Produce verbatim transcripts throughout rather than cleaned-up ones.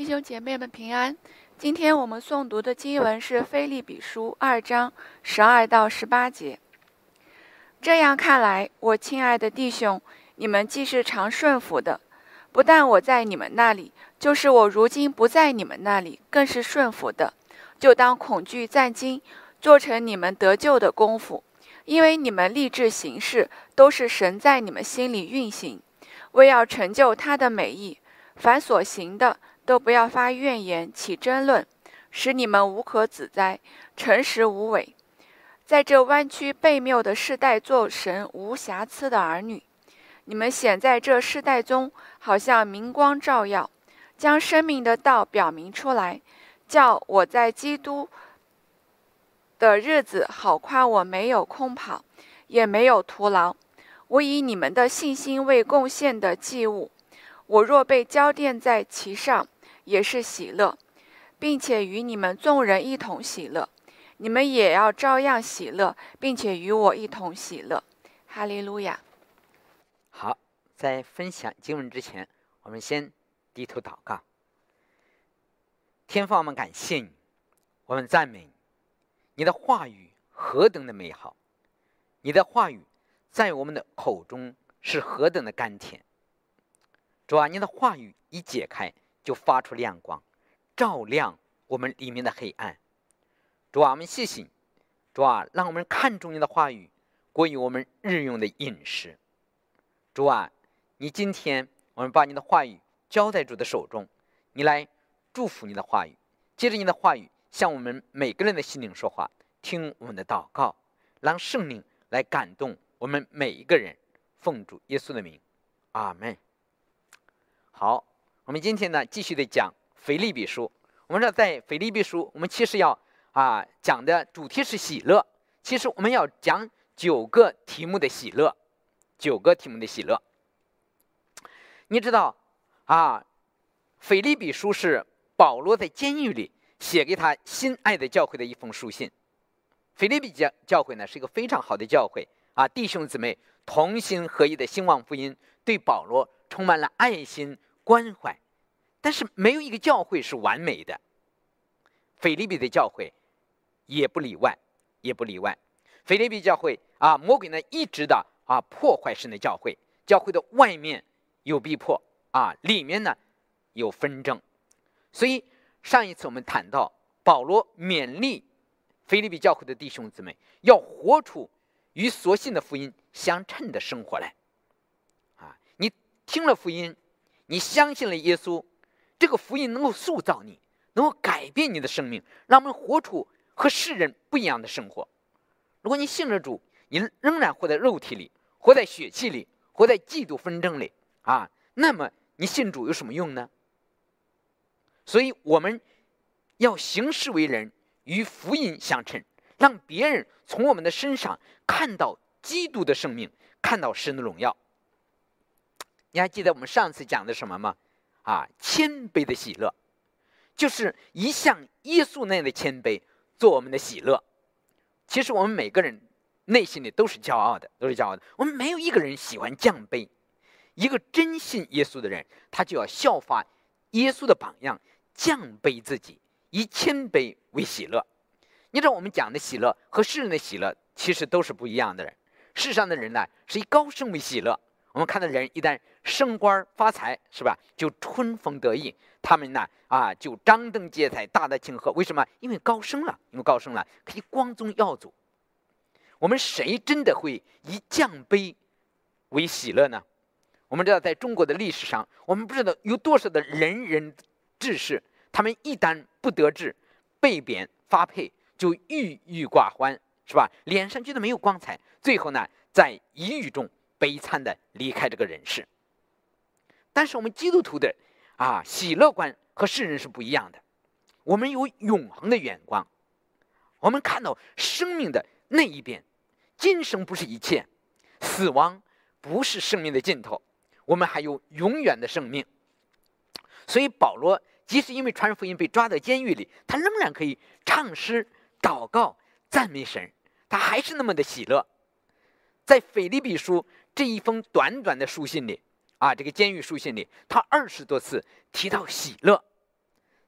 弟兄姐妹们平安。今天我们诵读的经文是腓立比书二章十二到十八节。这样看来，我亲爱的弟兄，你们既是常顺服的，不但我在你们那里，就是我如今不在你们那里，更是顺服的。就当恐惧战惊，做成你们得救的功夫，因为你们立志行事，都是神在你们心里运行，为要成就他的美意。凡所行的，都不要发怨言，起争论，使你们无可指摘，诚实无伪，在这弯曲悖谬的世代做神无瑕疵的儿女。你们显在这世代中，好像明光照耀，将生命的道表明出来，叫我在基督的日子好夸我没有空跑，也没有徒劳。我以你们的信心为贡献的祭物，我若被交奠在其上，也是喜乐，并且与你们众人一同喜乐。你们也要照样喜乐，并且与我一同喜乐。哈利路亚。 好，在分享经文之前，我们先低头祷告。天父，我们感谢你，我们赞美你，你的话语何等的美好，你的话语在我们的口中是何等的甘甜。主啊，你的话语一解开，就发出亮光，照亮我们里面的黑暗。主啊，我们谢谢你，主啊，让我们看重你的话语，过于我们日用的饮食。主啊，你今天我们把你的话语交在主的手中，你来祝福你的话语，接着你的话语向我们每个人的心灵说话，听我们的祷告，让圣灵来感动我们每一个人。奉主耶稣的名，阿们。好，我们今天呢继续的讲腓立比书。我们知道在腓立比书，我们其实要啊讲的主题是喜乐。其实我们要讲九个题目的喜乐，九个题目的喜乐。你知道啊，腓立比书是保罗在监狱里写给他心爱的教会的一封书信。腓立比教教会呢是一个非常好的教会啊，弟兄姊妹同心合一的兴旺福音，对保罗充满了爱心关怀。但是没有一个教会是完美的，腓立比的教会也不例外，也不例外。腓立比教会啊，魔鬼呢一直的啊破坏神的教会，教会的外面有逼迫啊，里面呢有纷争。所以上一次我们谈到，保罗勉励腓立比教会的弟兄姊妹要活出与所信的福音相称的生活来啊！你听了福音，你相信了耶稣，这个福音能够塑造你，能够改变你的生命，让我们活出和世人不一样的生活。如果你信了主，你仍然活在肉体里，活在血气里，活在嫉妒纷争里啊，那么你信主有什么用呢？所以我们要行事为人与福音相称，让别人从我们的身上看到基督的生命，看到神的荣耀。你还记得我们上次讲的什么吗？啊，谦卑的喜乐，就是一像耶稣那样的谦卑做我们的喜乐。其实我们每个人内心里都是骄傲的，都是骄傲的。我们没有一个人喜欢降卑。一个真信耶稣的人，他就要效法耶稣的榜样，降卑自己，以谦卑为喜乐。你知道我们讲的喜乐和世人的喜乐其实都是不一样的人。世上的人呢是以高升为喜乐，我们看到人一旦升官发财，是吧，就春风得意，他们呢啊就张灯结彩，大大庆贺。为什么？因为高升了，因为高升了可以光宗耀祖。我们谁真的会以降卑为喜乐呢？我们知道在中国的历史上，我们不知道有多少的仁人志士，他们一旦不得志，被贬发配，就郁郁寡欢，是吧？脸上觉得没有光彩，最后呢在抑郁中悲惨的离开这个人世。但是我们基督徒的啊喜乐观和世人是不一样的，我们有永恒的眼光，我们看到生命的那一边，今生不是一切，死亡不是生命的尽头，我们还有永远的生命。所以保罗即使因为传福音被抓到监狱里，他仍然可以唱诗祷告赞美神，他还是那么的喜乐。在腓立比书这一封短短的书信里啊，这个监狱书信里，他二十多次提到喜乐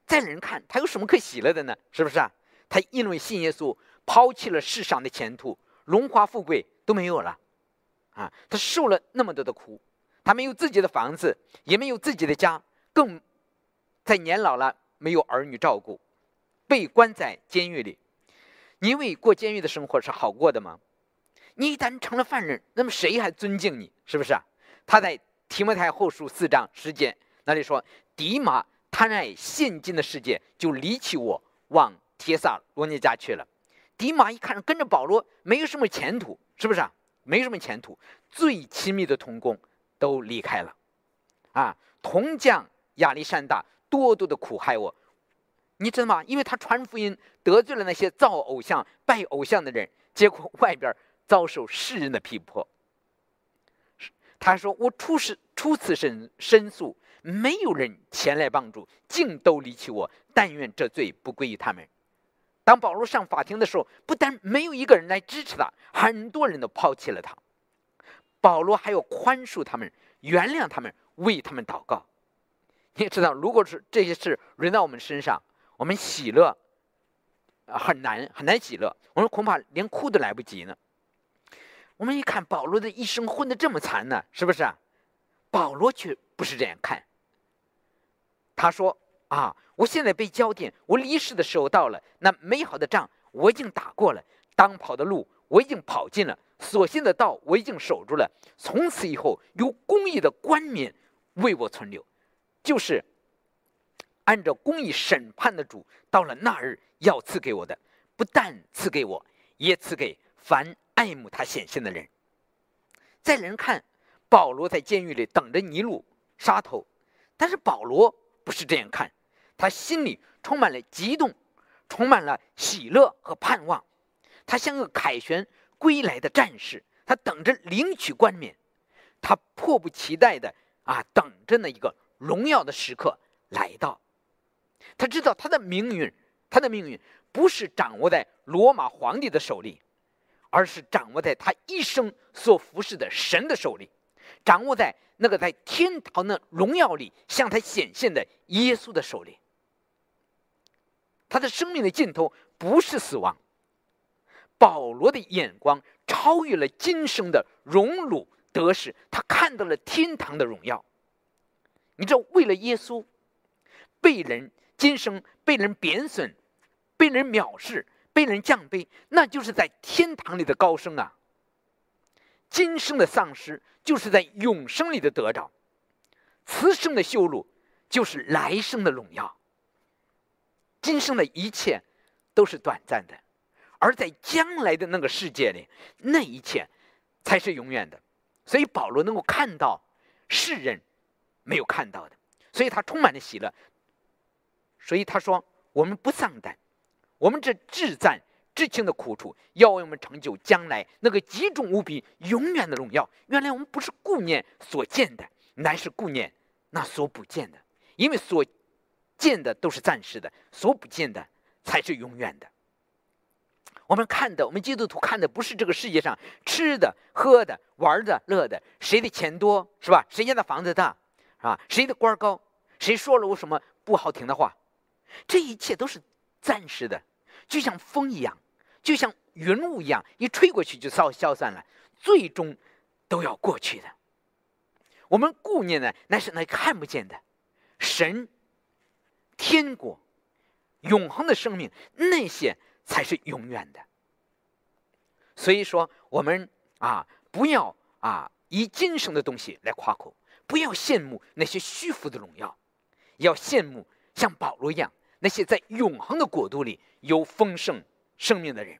在人看他有什么可喜乐的呢？是不是啊？他因为信耶稣，抛弃了世上的前途，荣华富贵都没有了啊！他受了那么多的苦，他没有自己的房子，也没有自己的家，更在年老了没有儿女照顾，被关在监狱里。你以为过监狱的生活是好过的吗？你一旦成了犯人，那么谁还尊敬你？是不是啊？他在提摩太后书四章十节那里说：“迪马贪爱现今的世界，就离弃我，往帖撒罗尼迦去了。”迪马一看跟着保罗没有什么前途，是不是啊？没什么前途，最亲密的同工都离开了啊！铜匠亚历山大多多的苦害我，你知道吗？因为他传福音得罪了那些造偶像拜偶像的人，结果外边遭受世人的批驳。他说：“我出事出此申申诉，没有人前来帮助，竟都离弃我。但愿这罪不归于他们。”当保罗上法庭的时候，不但没有一个人来支持他，很多人都抛弃了他。保罗还要宽恕他们，原谅他们，为他们祷告。你也知道，如果是这些事轮到我们身上，我们喜乐很难很难喜乐，我们恐怕连哭都来不及呢。我们一看保罗的一生混得这么惨呢，是不是啊？保罗却不是这样看。他说啊，我现在被交奠，我离世的时候到了。那美好的仗我已经打过了，当跑的路我已经跑尽了，所信的道我已经守住了。从此以后，有公义的冠冕为我存留，就是按照公义审判的主，到了那日要赐给我的，不但赐给我，也赐给凡爱慕他显现的人。在人看，保罗在监狱里等着尼禄杀头，但是保罗不是这样看，他心里充满了激动，充满了喜乐和盼望。他像个凯旋归来的战士，他等着领取冠冕，他迫不及待的啊，等着那一个荣耀的时刻来到。他知道他的命运，他的命运不是掌握在罗马皇帝的手里，而是掌握在他一生所服侍的神的手里，掌握在那个在天堂的荣耀里向他显现的耶稣的手里。他的生命的尽头不是死亡，保罗的眼光超越了今生的荣辱得失，他看到了天堂的荣耀。你知道，为了耶稣被人今生被人贬损，被人藐视，被人降卑，那就是在天堂里的高升啊。今生的丧失就是在永生里的得着，此生的羞辱就是来生的荣耀。今生的一切都是短暂的，而在将来的那个世界里，那一切才是永远的。所以保罗能够看到世人没有看到的，所以他充满了喜乐。所以他说，我们不丧胆，我们这至赞至轻的苦楚，要为我们成就将来那个极重无比永远的荣耀。原来我们不是顾念所见的，乃是顾念那所不见的，因为所见的都是暂时的，所不见的才是永远的。我们看的，我们基督徒看的不是这个世界上吃的、喝的、玩的、乐的，谁的钱多是吧？谁家的房子大啊？谁的官高？谁说了我什么不好听的话？这一切都是暂时的，就像风一样，就像云雾一样，一吹过去就消消散了，最终都要过去的。我们顾念的那是那看不见的神、天国、永恒的生命，那些才是永远的。所以说，我们啊，不要啊以今生的东西来夸口，不要羡慕那些虚浮的荣耀，要羡慕像保罗一样，那些在永恒的国度里有丰盛生命的人。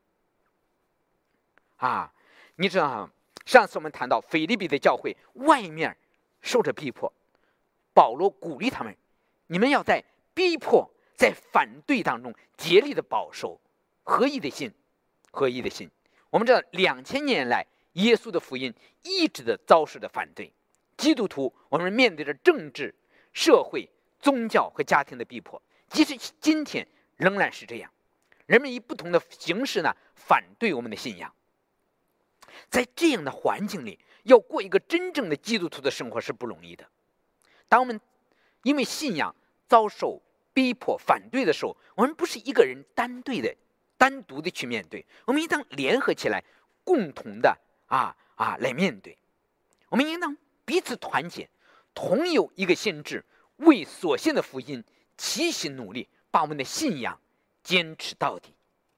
啊，你知道，上次我们谈到腓立比的教会外面受着逼迫，保罗鼓励他们，你们要在逼迫、在反对当中竭力的保守合一的心，合一的心。我们知道，两千年来，耶稣的福音一直的遭受着反对。基督徒，我们面对着政治、社会、宗教和家庭的逼迫，即使今天仍然是这样。人们以不同的形式呢，反对我们的信仰。在这样的环境里，要过一个真正的基督徒的生活是不容易的。当我们因为信仰遭受逼迫、反对的时候，我们不是一个人单对的、单独的去面对，我们应当联合起来，共同的啊啊来面对。我们应当彼此团结，同有一个心志，为所信的福音齐心努力，把我们的信仰坚持到底。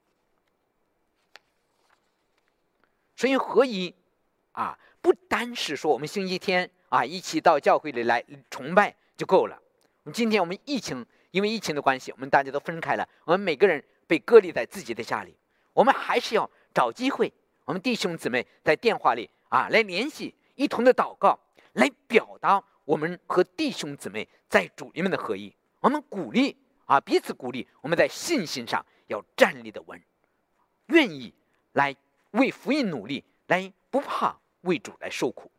所以合一啊，不单是说我们星期天啊一起到教会里来崇拜就够了。今天我们疫情，因为疫情的关系，我们大家都分开了，我们每个人被隔离在自己的家里，我们还是要找机会，我们弟兄姊妹在电话里啊来联系，一同的祷告，来表达我们和弟兄姊妹在主里面的合一。我们鼓励啊，彼此鼓励，我们在信心上要站立的稳，愿意来为福音努力，来不怕为主来受苦。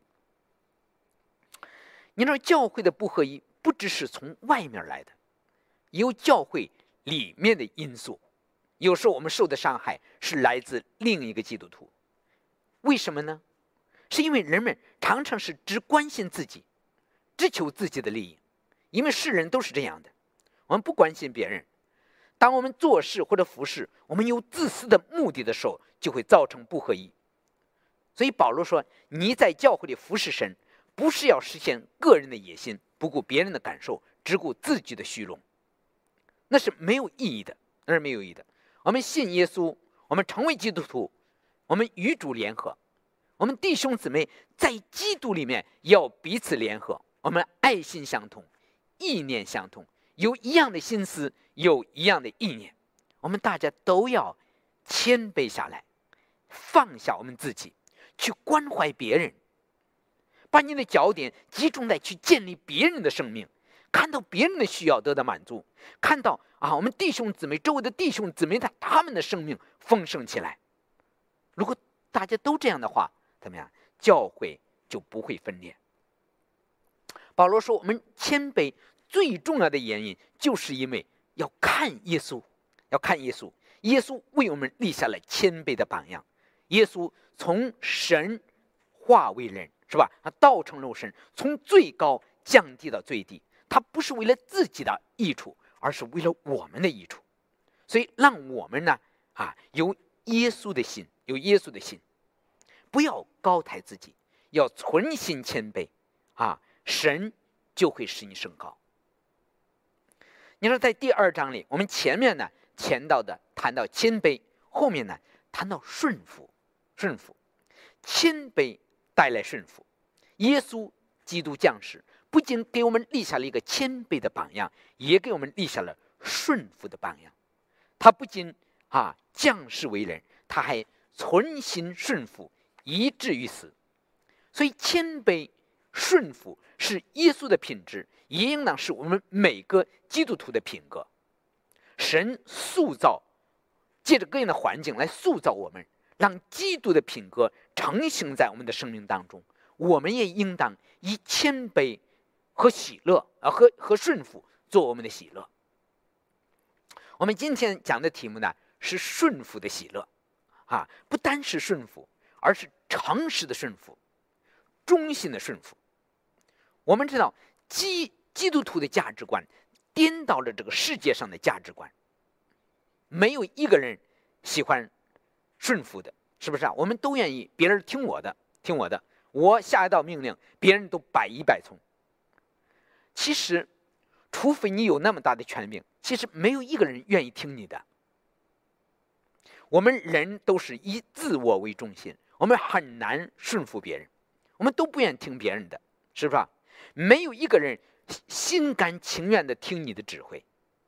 你知道教会的不合一不只是从外面来的，有教会里面的因素。有时候我们受的伤害是来自另一个基督徒，为什么呢？是因为人们常常是只关心自己，只求自己的利益，因为世人都是这样的，我们不关心别人。当我们做事或者服事，我们有自私的目的的时候，就会造成不合一。所以保罗说，你在教会里服侍神，不是要实现个人的野心，不顾别人的感受，只顾自己的虚荣，那是没有意义的，那是没有意义的。我们信耶稣，我们成为基督徒，我们与主联合，我们弟兄姊妹在基督里面要彼此联合，我们爱心相同，意念相同，有一样的心思，有一样的意念，我们大家都要谦卑下来，放下我们自己，去关怀别人，把你的焦点集中在去建立别人的生命，看到别人的需要得到满足，看到啊，我们弟兄姊妹周围的弟兄姊妹他他们的生命丰盛起来。如果大家都这样的话，怎么样？教会就不会分裂。保罗说，我们谦卑最重要的原因，就是因为要看耶稣，要看耶稣。耶稣为我们立下了谦卑的榜样。耶稣从神化为人，是吧？他道成肉身，从最高降低到最低。他不是为了自己的益处，而是为了我们的益处。所以让我们呢，啊，有耶稣的心，有耶稣的心，不要高抬自己，要存心谦卑，啊，神就会使你升高。你说在第二章里，我们前面呢前到的谈到谦卑，后面呢谈到顺服，顺服，谦卑带来顺服。耶稣基督降世，不仅给我们立下了一个谦卑的榜样，也给我们立下了顺服的榜样。他不仅啊降世为人，他还存心顺服，以至于死。所以谦卑顺服是耶稣的品质，也应当是我们每个基督徒的品格。神塑造，借着各样的环境来塑造我们，让基督的品格成型在我们的生命当中。我们也应当以谦卑和喜乐啊和和顺服做我们的喜乐。我们今天讲的题目呢是顺服的喜乐啊，不单是顺服，而是诚实的顺服，忠心的顺服。我们知道基基督徒的价值观颠倒了这个世界上的价值观，没有一个人喜欢顺服的，是不是啊？我们都愿意别人听我的，听我的，我下一道命令，别人都百依百从。其实，除非你有那么大的权柄，其实没有一个人愿意听你的。我们人都是以自我为中心，我们很难顺服别人，我们都不愿意听别人的，是吧？没有一个人心甘情愿的听你的指挥。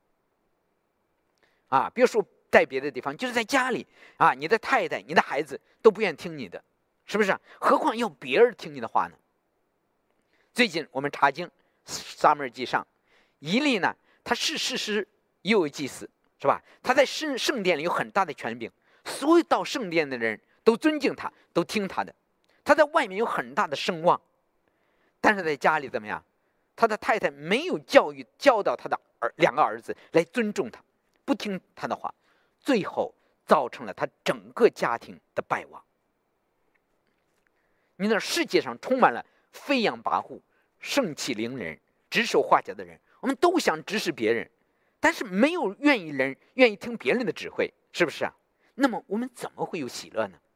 啊，别说在别的地方，就是在家里啊，你的太太、你的孩子都不愿意听你的，是不是？何况要别人听你的话呢？最近我们查经撒母耳记上，以利呢，他是事实又有祭司，是吧？他在圣圣殿里有很大的权柄，所有到圣殿的人都尊敬他，都听他的。他在外面有很大的声望，但是在家里怎么样？他的太太没有教育教导他的儿两个儿子来尊重他，不听他的话，最后造成了他整个家庭的败亡。你知道世界上充满了飞扬跋扈、盛气凌人、指手画脚的人，我们都想指使别人， 但是没有愿意人愿意听别人的指挥，是不是啊？那么我们怎么会有喜乐呢？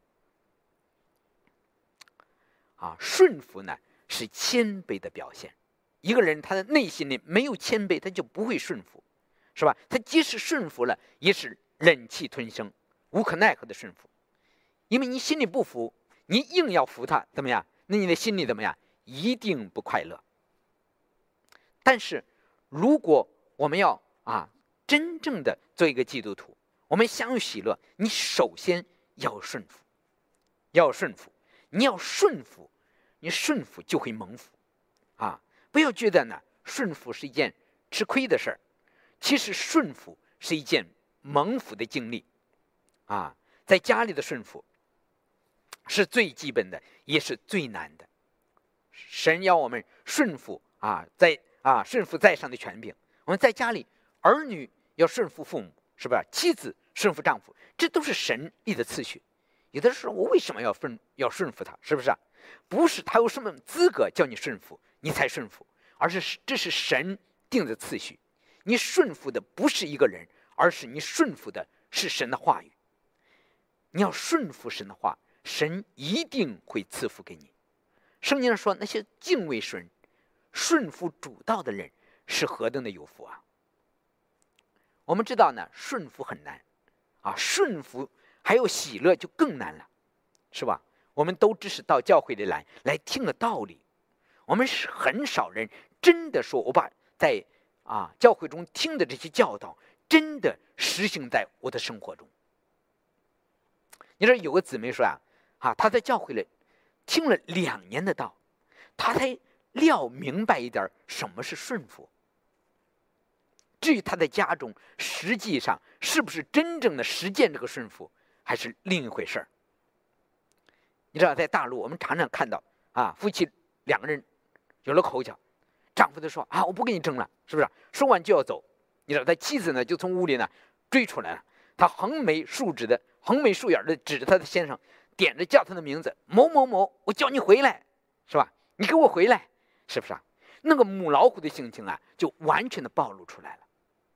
啊，顺服呢是谦卑的表现。一个人他的内心里没有谦卑，他就不会顺服，是吧？他即使顺服了，也是忍气吞声，无可奈何的顺服。因为你心里不服，你硬要服他，怎么样？那你的心里怎么样？一定不快乐。但是，如果我们要啊真正的做一个基督徒，我们想有喜乐，你首先要顺服，要顺服，你要顺服，你顺服就会蒙福啊！不要觉得呢，顺服是一件吃亏的事儿，其实顺服是一件蒙福的经历啊！在家里的顺服是最基本的，也是最难的。神要我们顺服啊，在啊顺服在上的权柄。我们在家里，儿女要顺服父母，是不是？妻子顺服丈夫，这都是神立的次序。有的时候，我为什么要顺要顺服他？是不是啊？不是他有什么资格叫你顺服，你才顺服，而是这是神定的次序。你顺服的不是一个人，而是你顺服的是神的话语。你要顺服神的话，神一定会赐福给你。圣经上说，那些敬畏神、顺服主道的人是何等的有福啊！我们知道呢，顺服很难啊，顺服还有喜乐就更难了，是吧？我们都只是到教会里来来听个道理，我们是很少人真的说我把在啊教会中听的这些教导真的实行在我的生活中。你说有个姊妹说啊，啊她在教会里听了两年的道，她才料明白一点什么是顺服。至于她在家中实际上是不是真正的实践这个顺服，还是另一回事儿。你知道，在大陆我们常常看到啊，夫妻两个人有了口角，丈夫就说啊，我不跟你争了，是不是？说完就要走。你知道，他妻子呢就从屋里呢追出来了，他横眉竖指的、横眉竖眼的指着他的先生，点着叫他的名字，某某某，我叫你回来，是吧？你给我回来，是不是啊？那个母老虎的性情啊，就完全的暴露出来了。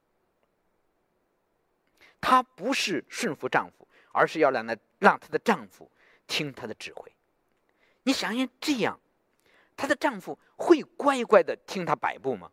她不是顺服丈夫，而是要让她让她的丈夫听她的指挥。你想想，这样，她的丈夫会乖乖的听她摆布吗？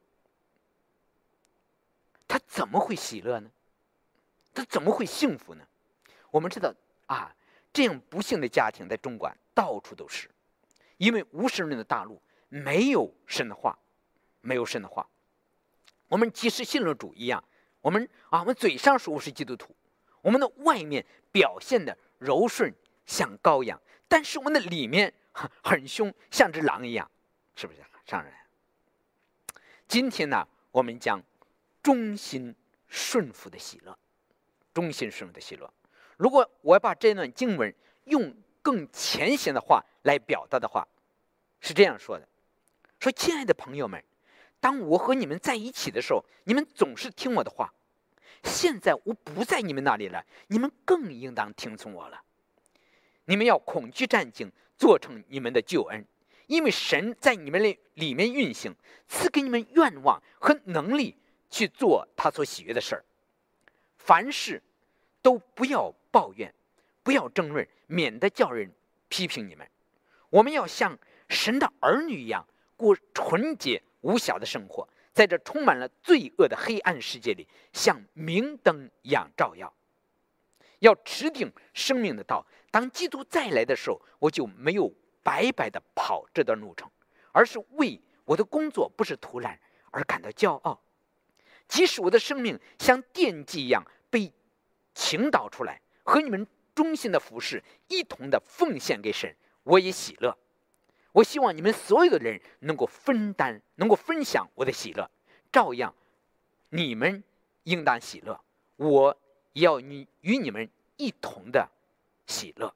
他怎么会喜乐呢？他怎么会幸福呢？我们知道啊，这样不幸的家庭在中国到处都是，因为无神论的大陆没有神的话，没有神的话。我们即使信了主一样，我们啊，我们嘴上说我是基督徒，我们的外面表现的柔顺像羔羊，但是我们的里面很凶，像只狼一样，是不是？上人，今天呢，我们将忠心顺服的喜乐，忠心顺服的喜乐。如果我要把这段经文用更浅显的话来表达的话，是这样说的：说，亲爱的朋友们，当我和你们在一起的时候，你们总是听我的话。现在我不在你们那里了，你们更应当听从我了。你们要恐惧战兢，做成你们的救恩，因为神在你们里面运行，赐给你们愿望和能力去做他所喜悦的事儿。凡事都不要抱怨，不要争论，免得叫人批评你们。我们要像神的儿女一样，过纯洁无瑕的生活，在这充满了罪恶的黑暗世界里，像明灯一样照耀。要持定生命的道，当基督再来的时候，我就没有白白的跑这段路程，而是为我的工作不是徒然而感到骄傲。即使我的生命像奠祭一样被倾倒出来，和你们忠心的服侍一同的奉献给神，我也喜乐。我希望你们所有的人能够分担，能够分享我的喜乐，照样你们应当喜乐，我也要与与你们一同的喜乐。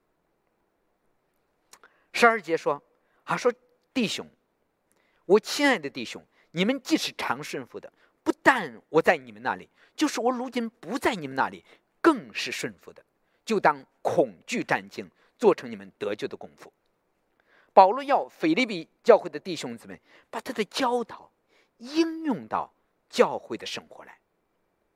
十二节说啊，说弟兄，我亲爱的弟兄，你们既是常顺服的，不但我在你们那里，就是我如今不在你们那里，更是顺服的，就当恐惧战兢，做成你们得救的功夫。保罗要腓立比教会的弟兄姊妹把他的教导应用到教会的生活来。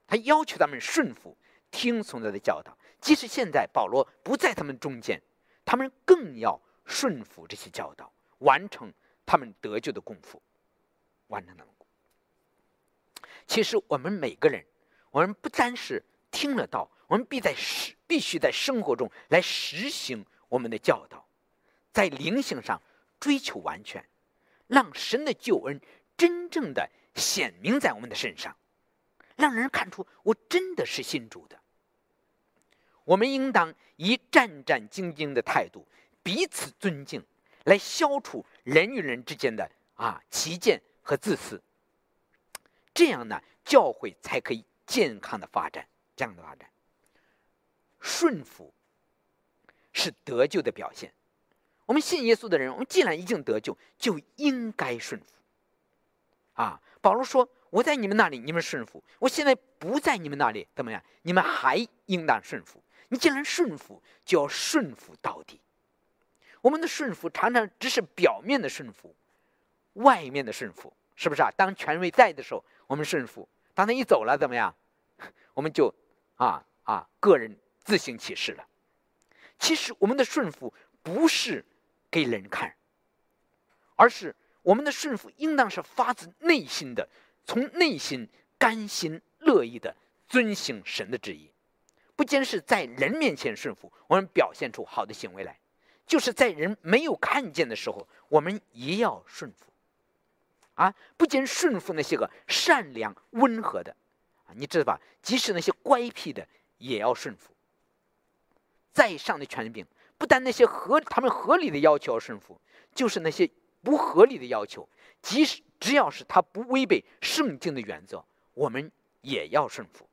他要求他们顺服、听从他的教导。即使现在保罗不在他们中间，他们更要顺服这些教导，完成他们得救的功夫，完成他们。其实我们每个人，我们不单是听了道，我们必在必须在生活中来实行我们的教导，在灵性上追求完全，让神的救恩真正的显明在我们的身上，让人看出我真的是信主的。我们应当以战战兢兢的态度，彼此尊敬，来消除人与人之间的啊歧见和自私。这样呢，教会才可以健康的发展。这样的发展，顺服是得救的表现。我们信耶稣的人，我们既然已经得救，就应该顺服。啊，保罗说：“我在你们那里，你们顺服；我现在不在你们那里，怎么样？你们还应当顺服。你既然顺服，就要顺服到底。”我们的顺服常常只是表面的顺服，外面的顺服，是不是啊？当权威在的时候，我们顺服；当他一走了，怎么样？我们就啊啊，个人自行其事了。其实我们的顺服不是给人看，而是我们的顺服应当是发自内心的，从内心甘心乐意的遵行神的旨意。不仅是在人面前顺服，我们表现出好的行为来，就是在人没有看见的时候，我们也要顺服。啊，不仅顺服那些个善良温和的，啊，你知道吧？即使那些乖僻的，也要顺服。在上的权柄，不但那些合他们合理的要求要顺服，就是那些不合理的要求，即使只要是他不违背圣经的原则，我们也要顺服。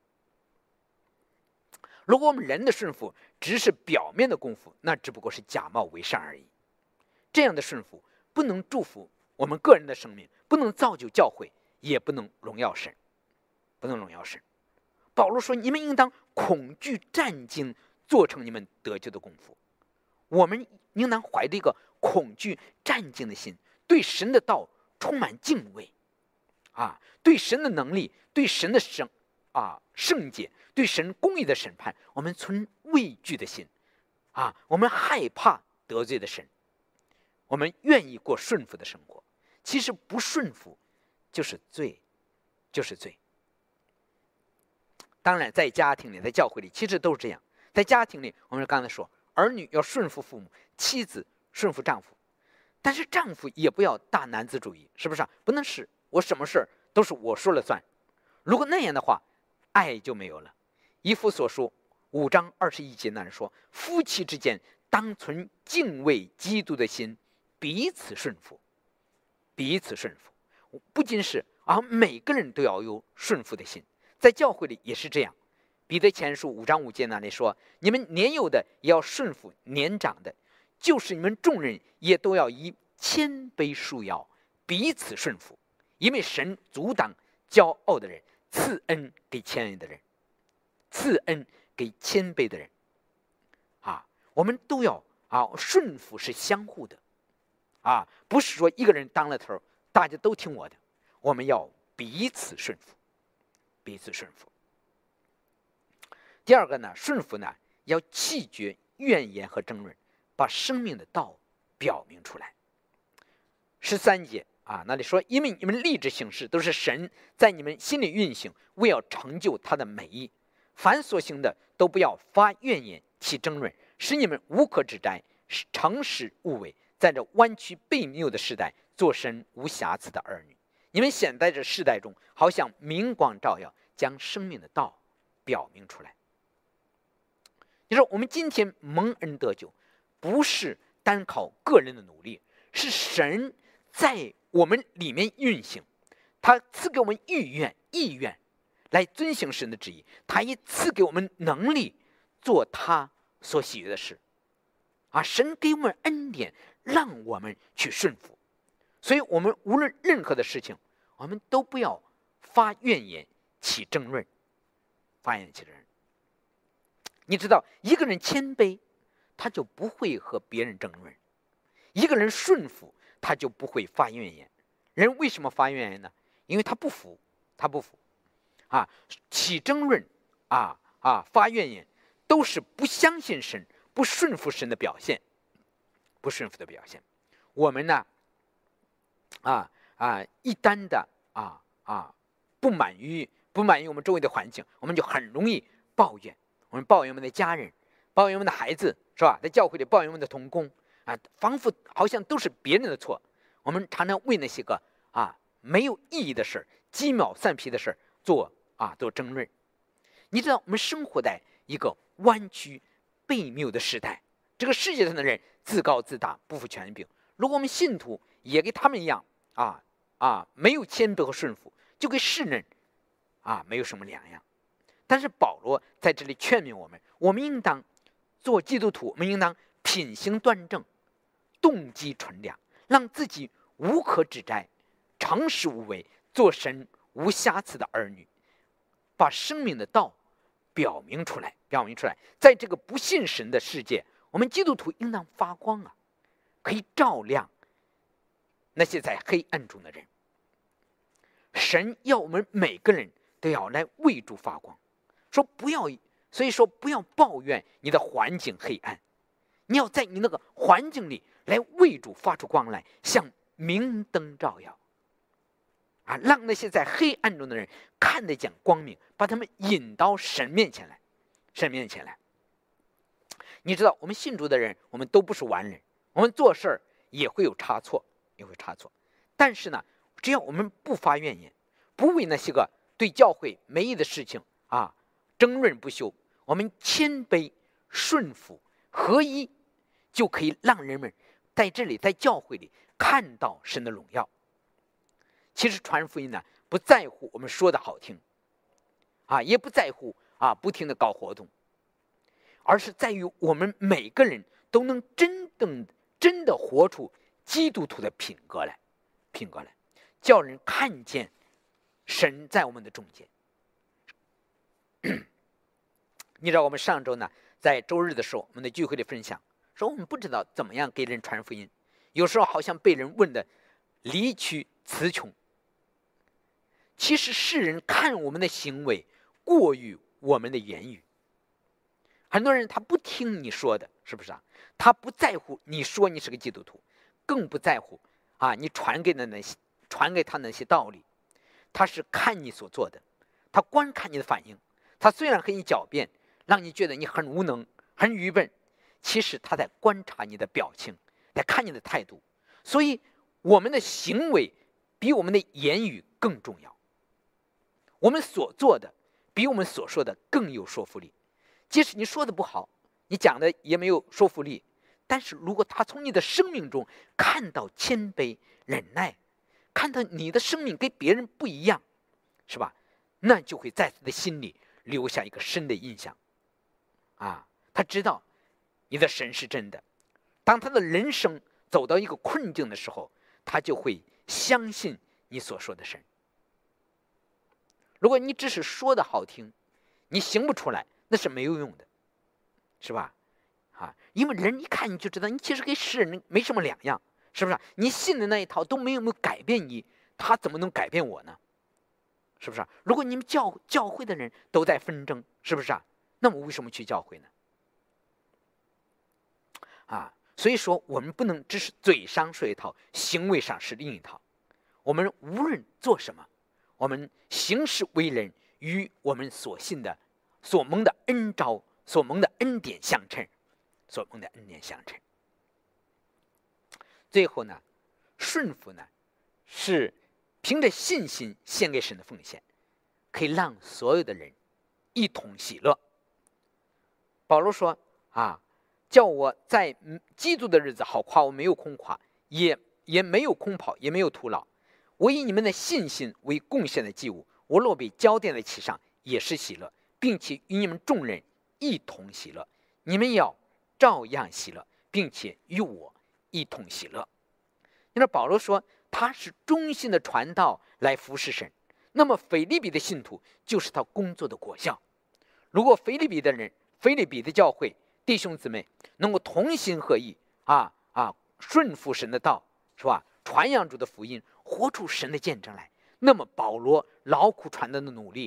如果我们人的顺服只是表面的功夫，那只不过是假冒伪善而已。这样的顺服不能祝福我们个人的生命，不能造就教会，也不能荣耀神，不能荣耀神。保罗说：“你们应当恐惧战兢，做成你们得救的功夫。”我们应当怀着一个恐惧战兢的心，对神的道充满敬畏，啊，对神的能力，对神的圣啊圣洁，对神公义的审判，我们存畏惧的心，啊，我们害怕得罪的神，我们愿意过顺服的生活。其实不顺服就是罪，就是罪。当然，在家庭里，在教会里，其实都是这样。在家庭里，我们刚才说，儿女要顺服父母，妻子顺服丈夫，但是丈夫也不要大男子主义，是不是啊？不能是我什么事都是我说了算。如果那样的话，爱就没有了。以弗所书五章二十一节那里说，夫妻之间当存敬畏基督的心，彼此顺服，彼此顺服。不仅是啊，每个人都要有顺服的心。在教会里也是这样。彼得前书五章五节那里说，你们年幼的也要顺服年长的，就是你们众人也都要以谦卑束腰，彼此顺服，因为神阻挡骄傲的人，赐恩给谦卑的人，赐恩给谦卑的人。啊，我们都要啊，顺服是相互的，啊，不是说一个人当了头，大家都听我的，我们要彼此顺服，彼此顺服。第二个呢，顺服呢，要弃绝怨言和争论，把生命的道表明出来。十三节啊，那里说，因为你们立志行事，都是神在你们心里运行，为要成就他的美意。凡所行的，都不要发怨言，起争论，使你们无可指摘，诚实无伪，在这弯曲悖谬的时代，做神无瑕疵的儿女。你们显在这世代中，好像明光照耀，将生命的道表明出来。你说我们今天蒙恩得救，不是单靠个人的努力，是神在我们里面运行，他赐给我们意愿意愿来遵行神的旨意，他也赐给我们能力做他所喜悦的事啊！神给我们恩典，让我们去顺服。所以我们无论任何的事情，我们都不要发怨言，起争论，发怨言起争论。你知道，一个人谦卑，他就不会和别人争论；一个人顺服，他就不会发怨言。人为什么发怨言呢？因为他不服，他不服啊，起争论啊啊发怨言，都是不相信神、不顺服神的表现，不顺服的表现。我们呢，啊啊，一旦的啊啊不满于不满于我们周围的环境，我们就很容易抱怨。我们抱怨我们的家人，抱怨我们的孩子，是吧？在教会里抱怨我们的同工啊，仿佛好像都是别人的错。我们常常为那些个啊没有意义的事儿、鸡毛蒜皮的事儿做啊做争论。你知道，我们生活在一个弯曲悖谬的时代，这个世界上的人自高自大，不服权柄。如果我们信徒也跟他们一样啊啊，没有谦卑和顺服，就跟世人啊没有什么两样。但是保罗在这里劝勉我们，我们应当做基督徒，我们应当品行端正，动机纯良，让自己无可指摘，诚实无伪，做神无瑕疵的儿女，把生命的道表明出来，表明出来。在这个不信神的世界，我们基督徒应当发光啊，可以照亮那些在黑暗中的人。神要我们每个人都要来为主发光，说不要，所以说不要抱怨你的环境黑暗，你要在你那个环境里来为主发出光来，像明灯照耀啊，让那些在黑暗中的人看得见光明，把他们引到神面前来，神面前来。你知道，我们信主的人，我们都不是完人，我们做事儿也会有差错，也会差错。但是呢，只要我们不发怨言，不为那些个对教会没益的事情啊争论不休，我们谦卑顺服合一，就可以让人们在这里在教会里看到神的荣耀。其实传福音呢，不在乎我们说的好听啊，也不在乎啊不停的搞活动，而是在于我们每个人都能真正真的活出基督徒的品格来，品格来，叫人看见神在我们的中间。你知道，我们上周呢，在周日的时候，我们的聚会里分享说，我们不知道怎么样给人传福音，有时候好像被人问的离曲词穷。其实世人看我们的行为过于我们的言语，很多人他不听你说的，是不是啊？他不在乎你说你是个基督徒，更不在乎啊你传给的那些传给他那些道理，他是看你所做的，他观看你的反应。他虽然和你狡辩，让你觉得你很无能、很愚笨，其实他在观察你的表情，在看你的态度。所以我们的行为比我们的言语更重要，我们所做的比我们所说的更有说服力。即使你说的不好，你讲的也没有说服力，但是如果他从你的生命中看到谦卑、忍耐，看到你的生命跟别人不一样，是吧？那就会在他的心里留下一个深的印象啊，他知道你的神是真的。当他的人生走到一个困境的时候，他就会相信你所说的神。如果你只是说的好听，你行不出来，那是没有用的，是吧？啊，因为人一看你就知道你其实跟世人没什么两样，是不是？你信的那一套都没有没有改变你，他怎么能改变我呢？是不是？如果你们教教会的人都在纷争，是不是啊？那么为什么去教会呢？啊，所以说我们不能只是嘴上说一套，行为上是另一套。我们无论做什么，我们行事为人与我们所信的、所蒙的恩召、所蒙的恩典相称，所蒙的恩典相称。最后呢，顺服呢，是凭着信心献给神的奉献，可以让所有的人一同喜乐。保罗说啊，叫我在基督的日子好夸，我没有空夸，也也没有空跑，也没有徒劳。我以你们的信心为贡献的祭物，我若被交奠在其上，也是喜乐，并且与你们众人一同喜乐。你们要照样喜乐，并且与我一同喜乐。因为保罗说他是忠心的传道来服侍神，那么腓立比的信徒就是他工作的果效。如果腓立比的人、腓立比的教会弟兄姊妹能够同心合意啊啊，顺服神的道，是吧？传扬主的福音，活出神的见证来，那么保罗劳苦传道的努力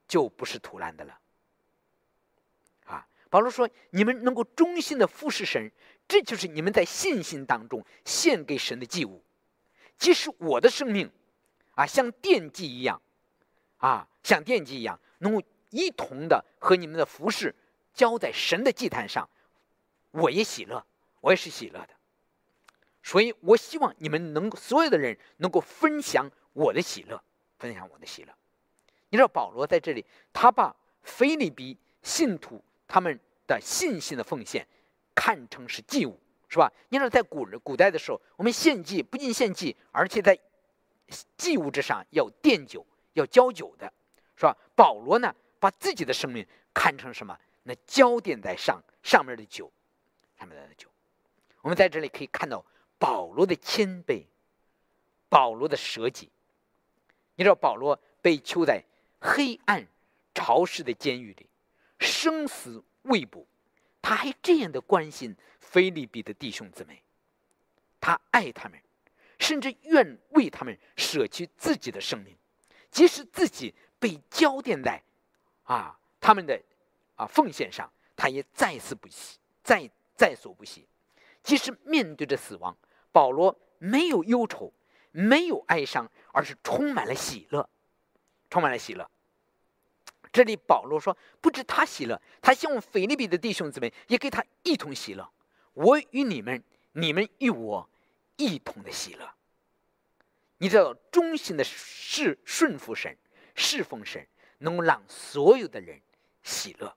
就不是徒然的了。啊，保罗说，你们能够忠心的服侍神，这就是你们在信心当中献给神的祭物。即使我的生命啊，像奠祭一样，啊，像奠祭一样，能够一同的和你们的服侍交在神的祭坛上，我也喜乐，我也是喜乐的。所以我希望你们能够所有的人能够分享我的喜乐，分享我的喜乐。你知道保罗在这里，他把腓立比信徒他们的信心的奉献看成是祭物，是吧？你知道在古古代的时候，我们献祭不仅献祭，而且在祭物之上要奠酒，要浇酒的，是吧？保罗呢，把自己的生命看成什么？那浇奠在上上面的酒，上面的酒。我们在这里可以看到保罗的谦卑，保罗的舍己。你知道保罗被囚在黑暗潮湿的监狱里，生死未卜，他还这样的关心腓立比的弟兄姊妹，他爱他们，甚至愿为他们舍去自己的生命，即使自己被浇奠在啊他们的啊奉献上，他也在死不息，在在所不惜。即使面对着死亡，保罗没有忧愁，没有哀伤，而是充满了喜乐，充满了喜乐。这里保罗说，不止他喜乐，他希望腓立比的弟兄姊妹也跟他一同喜乐。我与你们，你们与我一同的喜乐。你知道，忠心的是顺服神，侍奉神，能够让所有的人喜乐。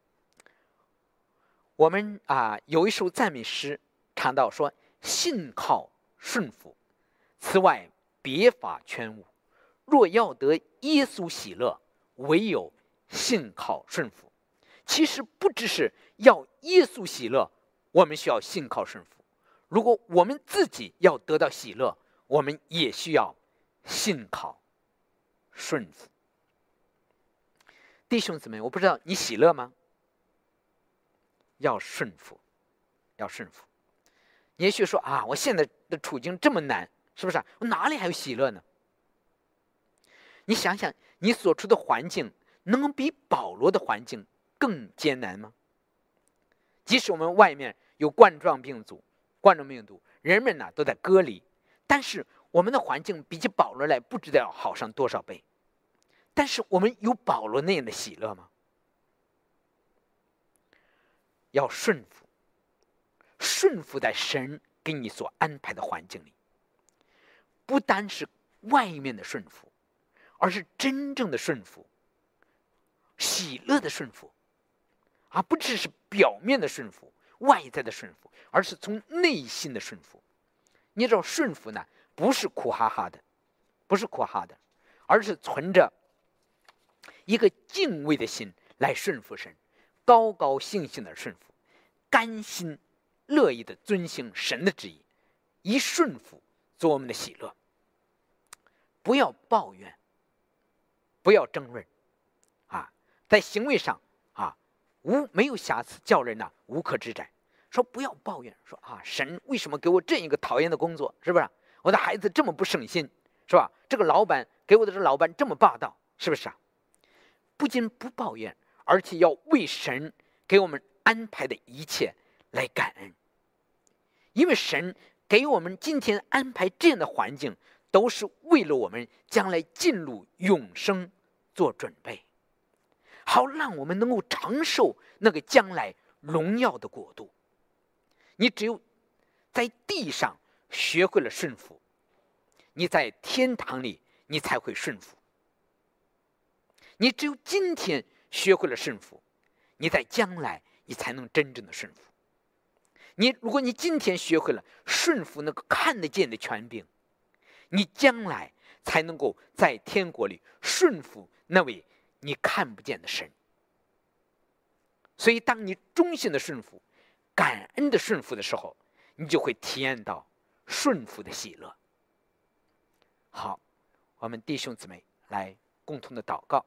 我们啊有一首赞美诗唱到说，信靠顺服，此外别法全无。若要得耶稣喜乐，唯有信靠顺服。其实不只是要耶稣喜乐，我们需要信靠顺服。如果我们自己要得到喜乐，我们也需要信靠顺服。弟兄姊妹，我不知道你喜乐吗？要顺服，要顺服。你也许说啊，我现在的处境这么难，是不是？我哪里还有喜乐呢？你想想，你所处的环境能比保罗的环境更艰难吗？即使我们外面有冠状病毒，冠状病毒，人们呢都在隔离，但是我们的环境比起保罗来，不知道要好上多少倍。但是我们有保罗那样的喜乐吗？要顺服，顺服在神给你所安排的环境里，不单是外面的顺服，而是真正的顺服，喜乐的顺服，而不只是表面的顺服，外在的顺服，而是从内心的顺服。你知道顺服呢，不是苦哈哈的，不是苦哈哈的，而是存着一个敬畏的心来顺服神，高高兴兴的顺服，甘心乐意的遵行神的旨意，以顺服做我们的喜乐。不要抱怨，不要争论，啊，在行为上啊，无没有瑕疵，叫人呢无可指摘。说不要抱怨，说啊，神为什么给我这一个讨厌的工作？是不是？我的孩子这么不省心，是吧？这个老板给我的这个老板这么霸道，是不是啊？不仅不抱怨，而且要为神给我们安排的一切来感恩，因为神给我们今天安排这样的环境，都是为了我们将来进入永生做准备，好让我们能够承受那个将来荣耀的国度。你只有在地上学会了顺服，你在天堂里你才会顺服。你只有今天学会了顺服，你在将来你才能真正的顺服。你如果你今天学会了顺服那个看得见的权柄，你将来才能够在天国里顺服那位你看不见的神。所以当你忠心的顺服，感恩的顺服的时候，你就会体验到顺服的喜乐。好，我们弟兄姊妹来共同的祷告。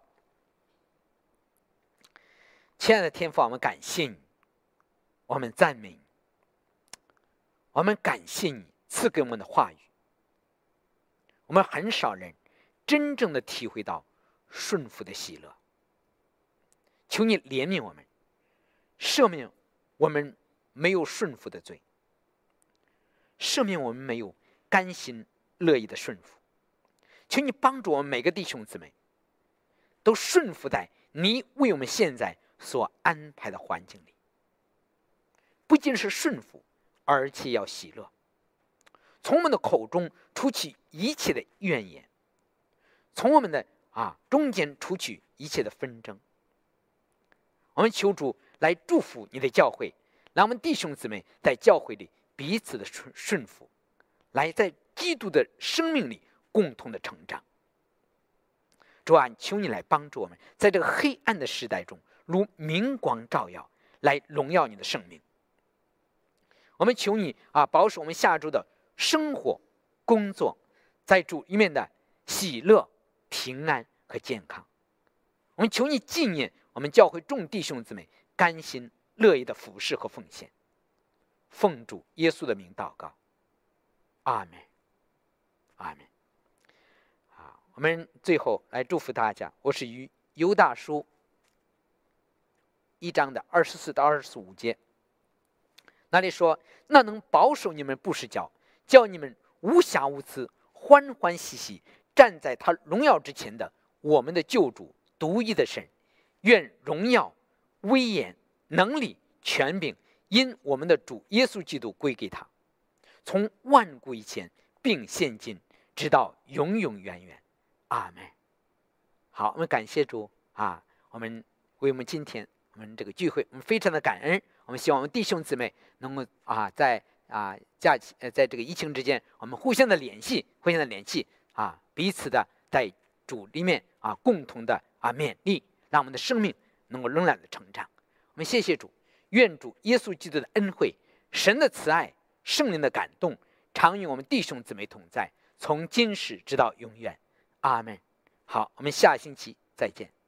亲爱的天父，我们感谢你，我们赞美你，我们感谢你赐给我们的话语。我们很少人真正的体会到顺服的喜乐， 求你怜悯我们，赦免我们没有顺服的罪，赦免我们没有甘心乐意的顺服。求你帮助我们每个弟兄姊妹都顺服在你为我们现在所安排的环境里，不仅是顺服，而且要喜乐。从我们的口中除去一切的怨言，从我们的啊中间除去一切的纷争。我们求主来祝福你的教会，让我们弟兄姊妹在教会里彼此的顺顺服，来在基督的生命里共同的成长。主啊，求你来帮助我们，在这个黑暗的时代中，如明光照耀，来荣耀你的圣名。我们求你啊，保守我们下周的生活、工作，在主里面的喜乐、平安和健康。我们求你纪念我们教会众弟兄姊妹甘心乐意的服侍和奉献。奉主耶稣的名祷告，阿们，阿们。啊，我们最后来祝福大家。我是于犹大书一章的二十四到二十五节，那里说：那能保守你们不失脚，叫你们无瑕无疵，欢欢喜喜站在他荣耀之前的我们的救主独一的神，愿荣耀、威严、能力、权柄因我们的主耶稣基督归给他，从万古以前并现今，直到永永远远。阿们。好，我们感谢主啊！我们为我们今天我们这个聚会，我们非常的感恩。我们希望我们弟兄姊妹能够啊，在啊假期呃，在这个疫情之间，我们互相的联系，互相的联系啊，彼此的在主里面啊，共同的啊勉励，让我们的生命能够仍然的成长。我们谢谢主，愿主耶稣基督的恩惠、神的慈爱、圣灵的感动，常与我们弟兄姊妹同在，从今时直到永远。阿们。好，我们下星期再见。